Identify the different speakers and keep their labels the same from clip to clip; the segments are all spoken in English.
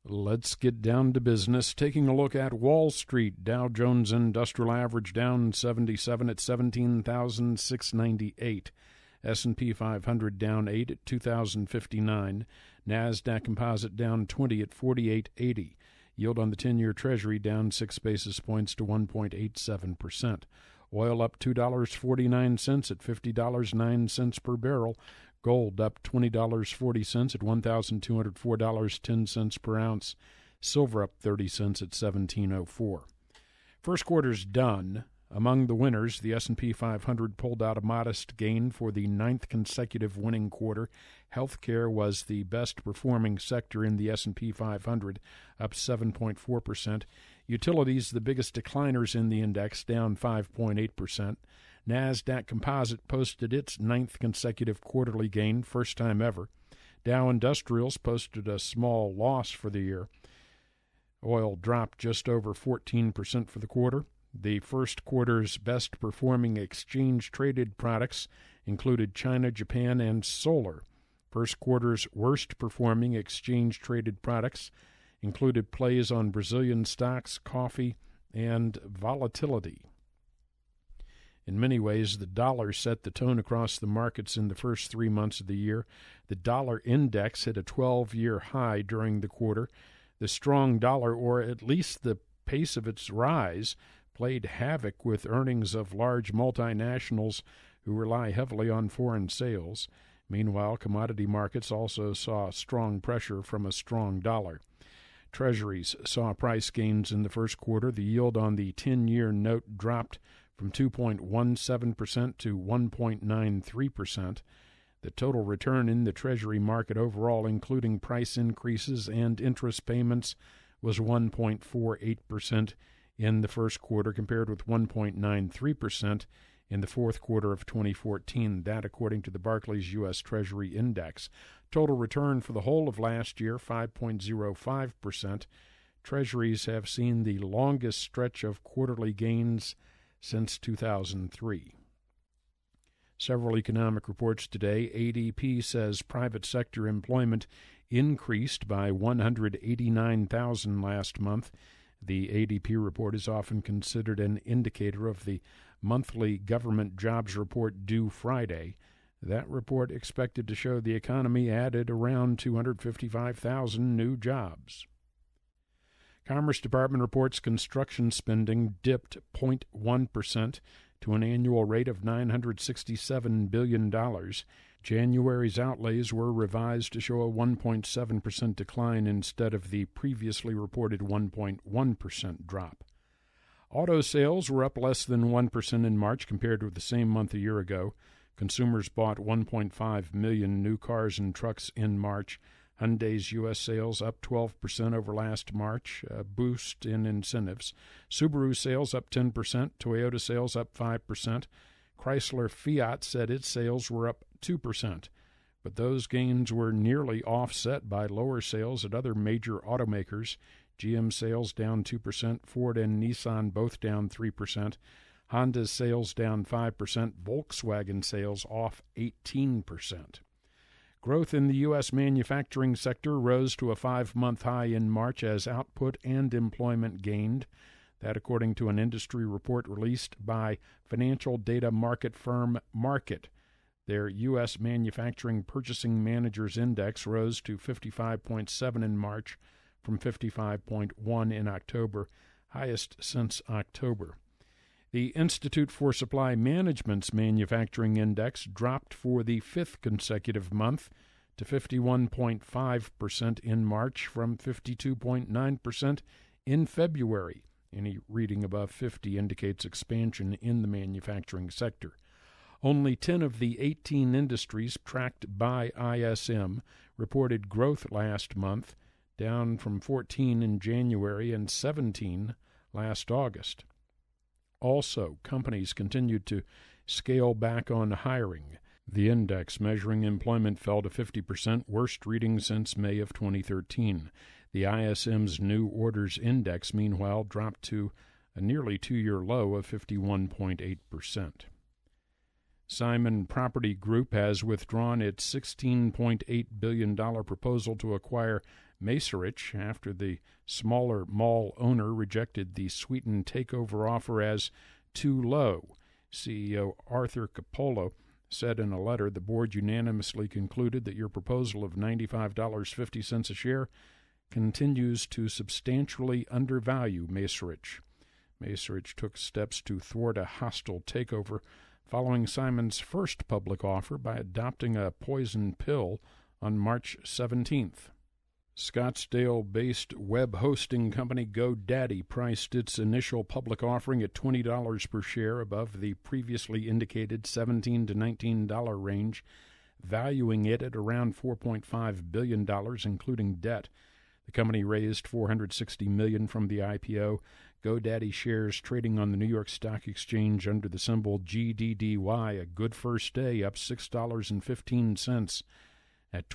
Speaker 1: Let's get down to business. Taking a look at Wall Street, Dow Jones Industrial Average down 77 at 17,698. S&P 500 down 8 at 2,059. NASDAQ Composite down 20 at 4880. Yield on the 10-year Treasury down 6 basis points to 1.87%. Oil up $2.49 at $50.09 per barrel. Gold up $20.40 at $1,204.10 per ounce. Silver up 30 cents at $17.04. First quarter's done. Among the winners, the S&P 500 pulled out a modest gain for the ninth consecutive winning quarter. Healthcare was the best-performing sector in the S&P 500, up 7.4%. Utilities, the biggest decliners in the index, down 5.8%. NASDAQ Composite posted its ninth consecutive quarterly gain, first time ever. Dow Industrials posted a small loss for the year. Oil dropped just over 14% for the quarter. The first quarter's best-performing exchange-traded products included China, Japan, and solar. First quarter's worst-performing exchange-traded products included plays on Brazilian stocks, coffee, and volatility. In many ways, the dollar set the tone across the markets in the first 3 months of the year. The dollar index hit a 12-year high during the quarter. The strong dollar, or at least the pace of its rise, played havoc with earnings of large multinationals who rely heavily on foreign sales. Meanwhile, commodity markets also saw strong pressure from a strong dollar. Treasuries saw price gains in the first quarter. The yield on the 10-year note dropped from 2.17% to 1.93%. The total return in the Treasury market overall, including price increases and interest payments, was 1.48% in the first quarter, compared with 1.93% in the fourth quarter of 2014. That, according to the Barclays U.S. Treasury Index. Total return for the whole of last year, 5.05%. Treasuries have seen the longest stretch of quarterly gains since 2003. Several economic reports today. ADP says private sector employment increased by 189,000 last month. The ADP report is often considered an indicator of the monthly government jobs report due Friday. That report expected to show the economy added around 255,000 new jobs. Commerce Department reports construction spending dipped 0.1% to an annual rate of $967 billion. January's outlays were revised to show a 1.7% decline instead of the previously reported 1.1% drop. Auto sales were up less than 1% in March compared with the same month a year ago. Consumers bought 1.5 million new cars and trucks in March. Hyundai's U.S. sales up 12% over last March, a boost in incentives. Subaru sales up 10%, Toyota sales up 5%. Chrysler Fiat said its sales were up 2%, but those gains were nearly offset by lower sales at other major automakers. GM sales down 2%, Ford and Nissan both down 3%. Honda's sales down 5%, Volkswagen sales off 18%. Growth in the U.S. manufacturing sector rose to a 5-month high in March as output and employment gained. That, according to an industry report released by financial data market firm Markit. Their U.S. Manufacturing Purchasing Managers Index rose to 55.7 in March from 55.1 in October, highest since October. The Institute for Supply Management's Manufacturing Index dropped for the 5th consecutive month to 51.5% in March from 52.9% in February. Any reading above 50 indicates expansion in the manufacturing sector. Only 10 of the 18 industries tracked by ISM reported growth last month, down from 14 in January and 17 last August. Also, companies continued to scale back on hiring. The index measuring employment fell to 50%, worst reading since May of 2013. The ISM's new orders index, meanwhile, dropped to a nearly 2-year low of 51.8%. Simon Property Group has withdrawn its $16.8 billion proposal to acquire Macerich after the smaller mall owner rejected the sweetened takeover offer as too low. CEO Arthur Capolo said in a letter the board unanimously concluded that your proposal of $95.50 a share continues to substantially undervalue Macerich. Macerich took steps to thwart a hostile takeover following Simon's first public offer by adopting a poison pill on March 17th. Scottsdale-based web hosting company GoDaddy priced its initial public offering at $20 per share above the previously indicated $17 to $19 range, valuing it at around $4.5 billion, including debt. The company raised $460 million from the IPO. GoDaddy shares trading on the New York Stock Exchange under the symbol GDDY, a good first day, up $6.15 at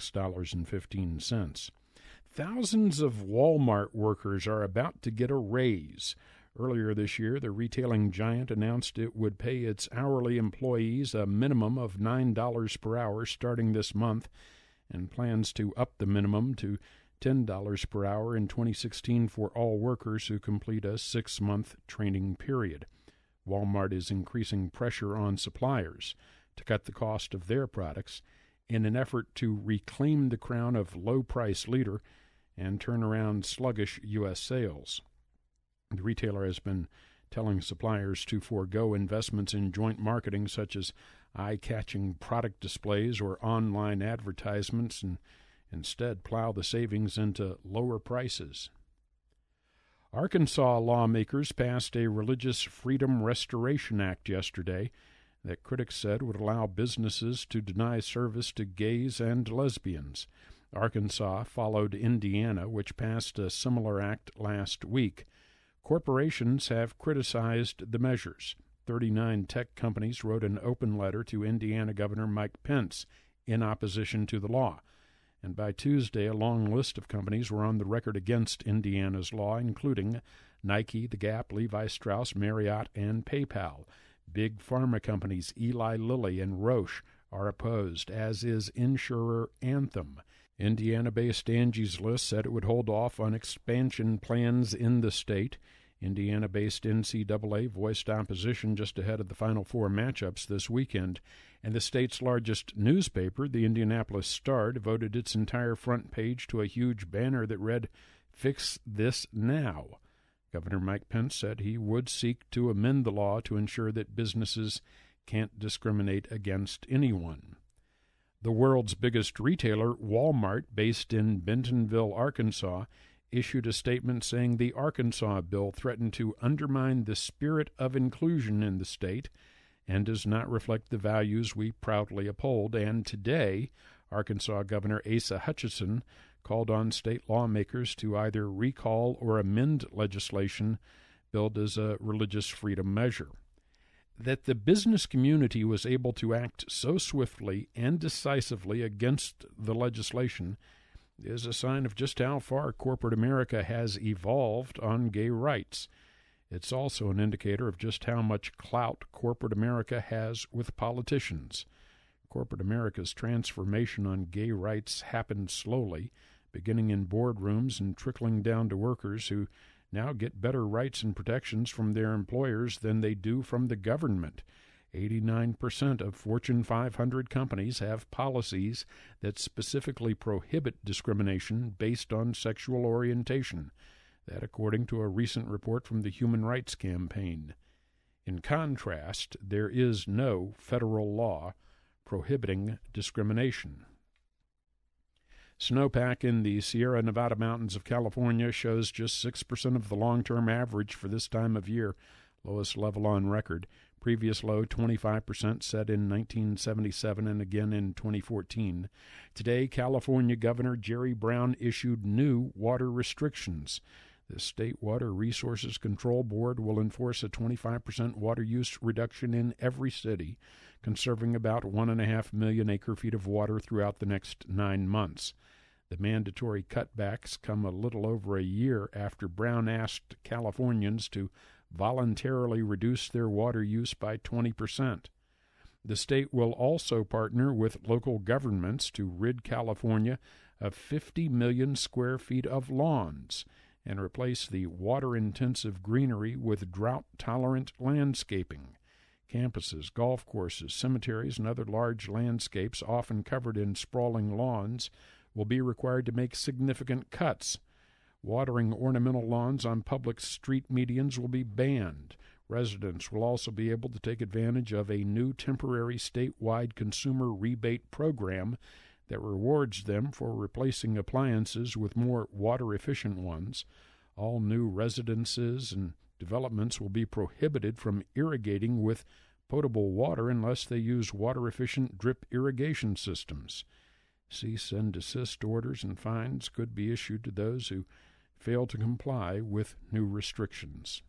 Speaker 1: $26.15. Thousands of Walmart workers are about to get a raise. Earlier this year, the retailing giant announced it would pay its hourly employees a minimum of $9 per hour starting this month and plans to up the minimum to $10 per hour in 2016 for all workers who complete a 6-month training period. Walmart is increasing pressure on suppliers to cut the cost of their products in an effort to reclaim the crown of low-price leader and turn around sluggish U.S. sales. The retailer has been telling suppliers to forego investments in joint marketing such as eye-catching product displays or online advertisements and instead plow the savings into lower prices. Arkansas lawmakers passed a Religious Freedom Restoration Act yesterday that critics said would allow businesses to deny service to gays and lesbians. Arkansas followed Indiana, which passed a similar act last week. Corporations have criticized the measures. 39 tech companies wrote an open letter to Indiana Governor Mike Pence in opposition to the law. And by Tuesday, a long list of companies were on the record against Indiana's law, including Nike, The Gap, Levi Strauss, Marriott, and PayPal. Big pharma companies Eli Lilly and Roche are opposed, as is insurer Anthem. Indiana-based Angie's List said it would hold off on expansion plans in the state. Indiana-based NCAA voiced opposition just ahead of the Final Four matchups this weekend, and the state's largest newspaper, the Indianapolis Star, devoted its entire front page to a huge banner that read, "Fix This Now." Governor Mike Pence said he would seek to amend the law to ensure that businesses can't discriminate against anyone. The world's biggest retailer, Walmart, based in Bentonville, Arkansas, issued a statement saying the Arkansas bill threatened to undermine the spirit of inclusion in the state and does not reflect the values we proudly uphold. And today, Arkansas Governor Asa Hutchinson called on state lawmakers to either recall or amend legislation billed as a religious freedom measure. That the business community was able to act so swiftly and decisively against the legislation is a sign of just how far corporate America has evolved on gay rights. It's also an indicator of just how much clout corporate America has with politicians. Corporate America's transformation on gay rights happened slowly, beginning in boardrooms and trickling down to workers who now get better rights and protections from their employers than they do from the government. 89% of Fortune 500 companies have policies that specifically prohibit discrimination based on sexual orientation. That according to a recent report from the Human Rights Campaign. In contrast, there is no federal law prohibiting discrimination. Snowpack in the Sierra Nevada mountains of California shows just 6% of the long-term average for this time of year, lowest level on record. Previous low, 25%, set in 1977 and again in 2014. Today, California Governor Jerry Brown issued new water restrictions. The State Water Resources Control Board will enforce a 25% water use reduction in every city, conserving about 1.5 million acre-feet of water throughout the next 9 months. The mandatory cutbacks come a little over a year after Brown asked Californians to voluntarily reduce their water use by 20%. The state will also partner with local governments to rid California of 50 million square feet of lawns and replace the water-intensive greenery with drought-tolerant landscaping. Campuses, golf courses, cemeteries, and other large landscapes, often covered in sprawling lawns, will be required to make significant cuts. Watering ornamental lawns on public street medians will be banned. Residents will also be able to take advantage of a new temporary statewide consumer rebate program that rewards them for replacing appliances with more water-efficient ones. All new residences and developments will be prohibited from irrigating with potable water unless they use water-efficient drip irrigation systems. Cease and desist orders and fines could be issued to those who fail to comply with new restrictions.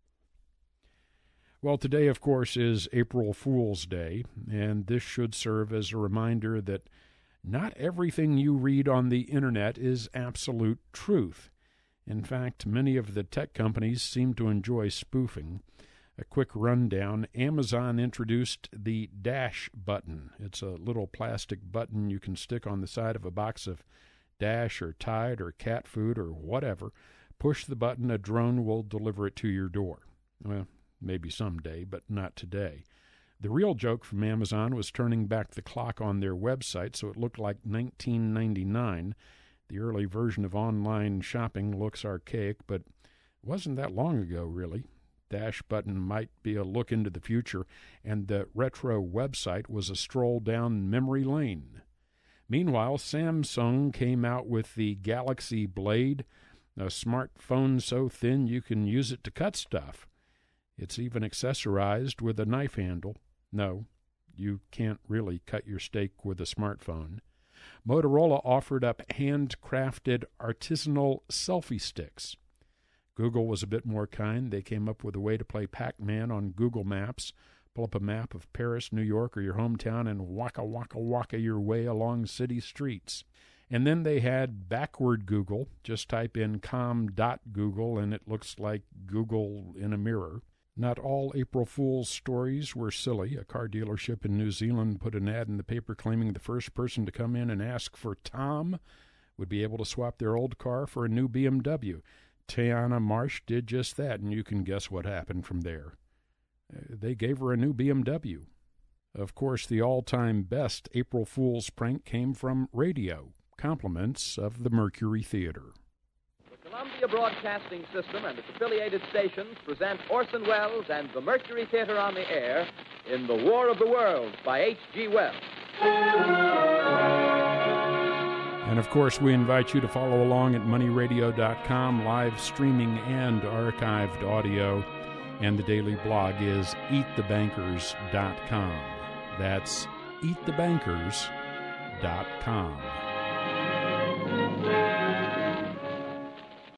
Speaker 1: Well, today, of course, is April Fool's Day, and this should serve as a reminder that not everything you read on the Internet is absolute truth. In fact, many of the tech companies seem to enjoy spoofing. A quick rundown: Amazon introduced the Dash button. It's a little plastic button you can stick on the side of a box of Dash or Tide or cat food or whatever. Push the button, a drone will deliver it to your door. Well, maybe someday, but not today. The real joke from Amazon was turning back the clock on their website so it looked like 1999. The early version of online shopping looks archaic, but it wasn't that long ago, really. Dash button might be a look into the future, and the retro website was a stroll down memory lane. Meanwhile, Samsung came out with the Galaxy Blade, a smartphone so thin you can use it to cut stuff. It's even accessorized with a knife handle. No, you can't really cut your steak with a smartphone. Motorola offered up handcrafted artisanal selfie sticks. Google was a bit more kind. They came up with a way to play Pac-Man on Google Maps. Pull up a map of Paris, New York, or your hometown and waka waka waka your way along city streets. And then they had backward Google. Just type in com.google and it looks like Google in a mirror. Not all April Fool's stories were silly. A car dealership in New Zealand put an ad in the paper claiming the first person to come in and ask for Tom would be able to swap their old car for a new BMW. Tiana Marsh did just that, and you can guess what happened from there. They gave her a new BMW. Of course, the all-time best April Fool's prank came from radio. Compliments of the Mercury Theater.
Speaker 2: The Columbia Broadcasting System and its affiliated stations present Orson Welles and the Mercury Theater on the air in The War of the Worlds by H.G. Wells.
Speaker 1: And, of course, we invite you to follow along at moneyradio.com, live streaming and archived audio. And the daily blog is eatthebankers.com. That's eatthebankers.com.